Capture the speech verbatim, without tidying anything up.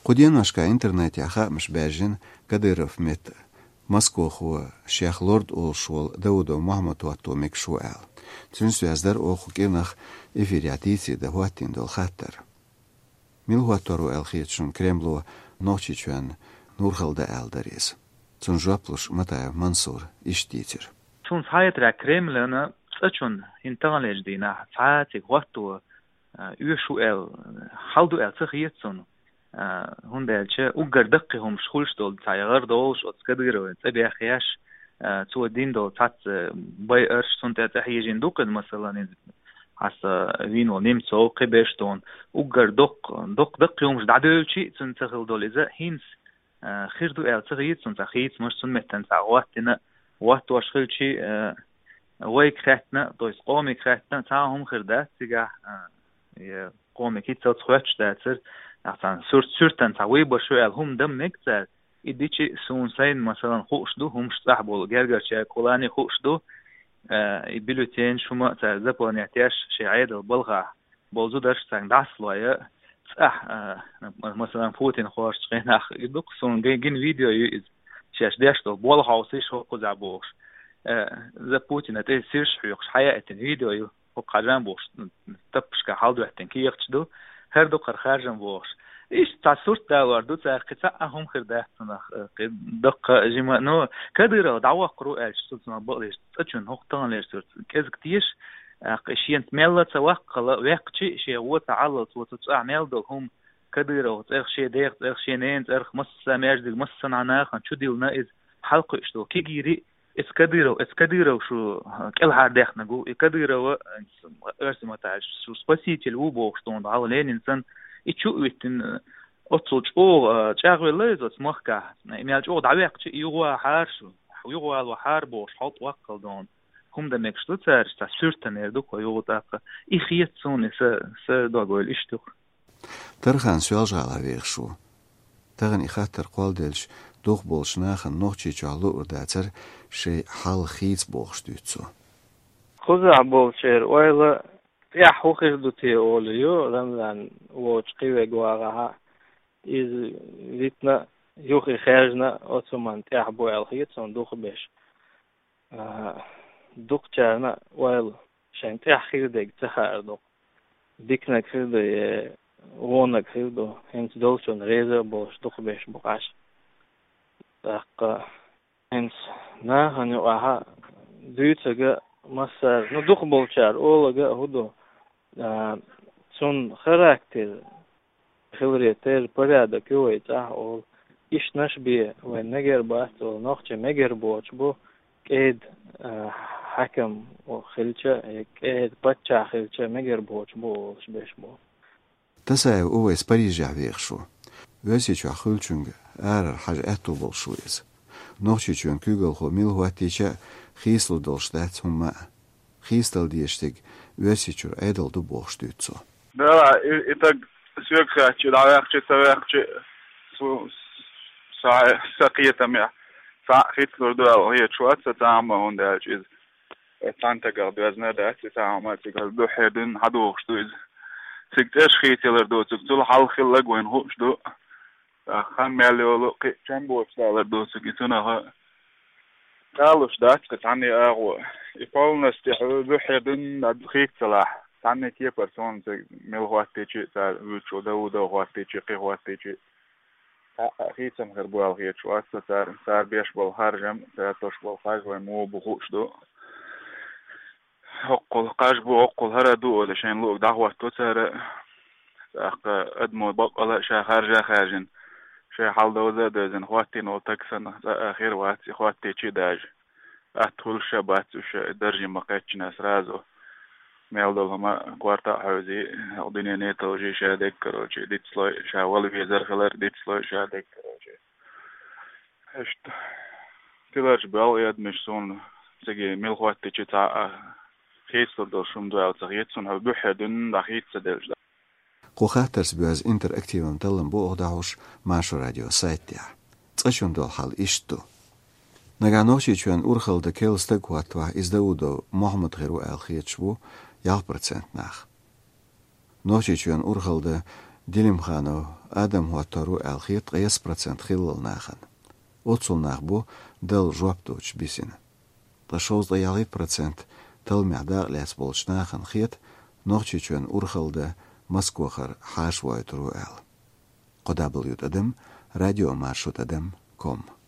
قدين مشكا انترنت يخا مش باجين كديرف مت مسكو خو شيخ لورد أول شول داودو محمد واتو ميك شوال تنسو يزدر أوخو كينخ إفيرياتيسي ده هواتين دول خطر ميل هواتورو الخيتشون كريملو نوشيشوان نورخل ده ألدريز تنجوبلوش متى منصور إشتيتر تون سايت را كريملنا تشون هنتغلج دينا ساعتك واتو يشو ال حالدو ال تخيتسون هون دالچه اوگر دقهم شخولش دول تايغر دولش اتسكديرو تبي اخياش تو دين دول تات باي ارش سون تحيجين دوقد مثلا حس وينو نيمتو قبشتون اوگر دق دق دقهم دعدلشي تنتخل دول اذا هينس خيردو ال تخيتسون تخيت مش سن متن ساعاتنا وقت واشخلشي ويك خاتنا دويس قومي خاتنا تاهم خردات تيغا قومي كي تصخوتش داتر مثلا سورت سورتن تعوي بشوي هم دم نكتر إديشي سون سين مثلا خوش دو هم شتحبول جرجر شيء كولاني خوش دو يبلوتين شو ما تزبون يعتيش شيء عيد البلغة بولزو درش تان داسلوية صح مثلا فوتين خوش تقين أخ يدوك سون جين فيديو يز شاش داشتو بول هاوسيش هو قزعبوش زبوتين أتى سيرش حيوش حياة الفيديو يو هو قرن بوش تبش كحال دو احتنكي يختشدو هر دو خرخارجن بوش إيش تصورت داور دو تأخذ هم خردة تناخ دق جماع نو كديرة دعوة قروء الشتوتنا بقليش تأجن هو تان ليرسورت كذا كتيش قشين تملا توقع وقتي شيء هو تعلق وتتعمل دو هم كديرة وتأخ شيء ديخ تأخ شيء نين تأخ مس سامج دل مس صنعنا خن شو ديلنا إذ حلقة إشتو كي جيري إس كديرة إس كديرة وشو كل حد ديخ نجو كديرة و أرسم تعيش شو سباسيتي الو بوشتون دعوة لين إنسان يشوف إن أتصل أو شغل لازم مخكة ميالج أو دعوة شيء يغوا حارشو يغوا الوحار بوش حط وقل دون هم ده مكشتو تار تسورتن يردوك ويغوا داق إخيت سوني س س دعوة إشتو ترخان سؤال جعل ويخشو تغني خاطر قال دلش دوغ بولش ناخن نوچي جعلو أرداتر شيء حال خيز بوخش دوتسو خذ بولشير ويلا يا حوخر دوتي أوليو رمضان ووشقي وجواها إذ ويتنا يوخي خارجنا أتمنى تحبوا الخيط صندوق بيش دوق جانا ويل شان تأخير ديك تخار دوق ديكنا كده وونك كده هنس دولشون ريزر بوش دوق بيش بقاش تاق هنس نا هنو أها دوتة مسار ندوق بولشار أولا هدو سون خراكتر خلريتر بريادة كوي تاه أول إيش نشبي وين نجر باست أو نخش مجر بوش بو كيد حكم وخلشة كيد بتشا خلشة مجر بوش بو شبيش بو تسعى أو إسباريج عبيخشو ويسيج خلشونج آر حاجة أتو بالشويز نخشي شون كوجل خو ميل هو تيجا خيسلو دلشتات هم خيستل ديشتك ويسيج أيدل دو بوشتوتسو لا إتاج سيركشة دعوة سويركشة سو سا سقية ميا سا خيتلو دو هي شوات ستعمل هون ده جيز تانتا قرب وزنا ده ستعمل تقول دو حدن هدو وشتوز سكتش خيتلر دو تقول حال خلق وين هوش دو خان مالي لقي كم بوش دالر دو سكتنا ها قالوش ده تعني أغو يقول نستحو دو حدن خيتلاح تعني كي برسون ميل هواتيجي سار وشو دو دو هواتيجي قي هواتيجي خيتم غربو الغيت شو أسا سار سار بيش بالهرجم ساتوش بالخاج ومو بخوش دو هقل قاج بو هقل هردو ولشين لوك دعوة توتر أدمو بقلا شا خارجا خارجن شا حال دوزا دوزن خواتين وتكسن أخير واتي خواتيجي داج أتول شبات وش درجي مقاتش ناس رازو ميل هما كوارتا حوزي الدنيا نيتوجي شادك كروجي ديتسلو شاول في زرخلر ديتسلو شادك كروجي اشت تلاش بال يد مشسون سجي ميل خواتيجي تا خيستو دوشم دو التغيتسون هل بحدن دخيت سدلج قو خاطرس بياز انتر اكتيفم تلم بو اغداوش ماشو راديو سايتيا تساشون دول حال اشتو نغانوشي چون اورخل د کيل ستکوات وا از داودو محمد غيرو الخيتشبو يال برسنت ناخ نوشي چون اورخل د Dilim xano adam huataru alkhit qiyas procent khillal naxan. Otsul nax bu dal jwaptoch bisin. Tashoz da yalit procent tal miqdar les bolch naxan khit nochchichun urxalda Moskvaxar hash waytru al. Qodabil yut adam radio marshut adam com